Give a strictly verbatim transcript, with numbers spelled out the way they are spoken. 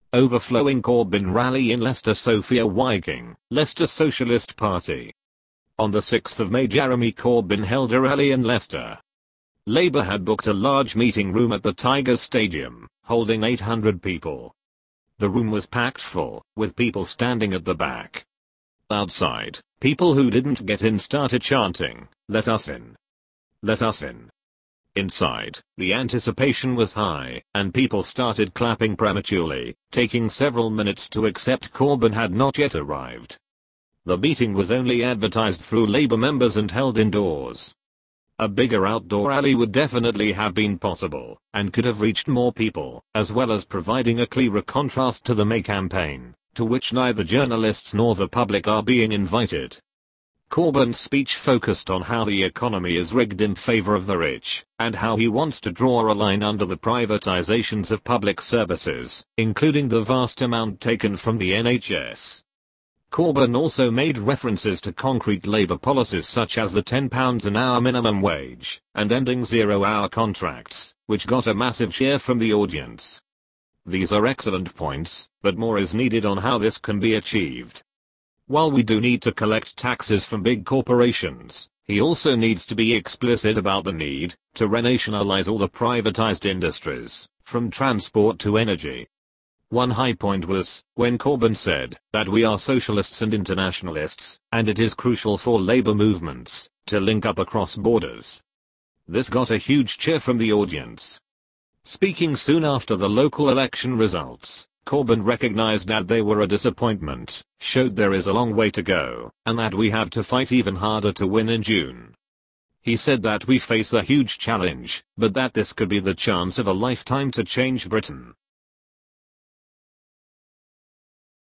Overflowing Corbyn rally in Leicester. Sophia Viking, Leicester Socialist Party. On the sixth of May, Jeremy Corbyn held a rally in Leicester. Labour had booked a large meeting room at the Tigers Stadium, holding eight hundred people. The room was packed full, with people standing at the back. Outside, people who didn't get in started chanting, "Let us in. Let us in." Inside, the anticipation was high, and people started clapping prematurely, taking several minutes to accept Corbyn had not yet arrived. The meeting was only advertised through Labour members and held indoors. A bigger outdoor rally would definitely have been possible, and could have reached more people, as well as providing a clearer contrast to the May campaign, to which neither journalists nor the public are being invited. Corbyn's speech focused on how the economy is rigged in favor of the rich, and how he wants to draw a line under the privatizations of public services, including the vast amount taken from the N H S. Corbyn also made references to concrete Labour policies such as the ten pounds an hour minimum wage, and ending zero-hour contracts, which got a massive cheer from the audience. These are excellent points, but more is needed on how this can be achieved. While we do need to collect taxes from big corporations, he also needs to be explicit about the need to renationalize all the privatized industries, from transport to energy. One high point was when Corbyn said that we are socialists and internationalists, and it is crucial for labor movements to link up across borders. This got a huge cheer from the audience. Speaking soon after the local election results, Corbyn recognized that they were a disappointment, showed there is a long way to go, and that we have to fight even harder to win in June. He said that we face a huge challenge, but that this could be the chance of a lifetime to change Britain.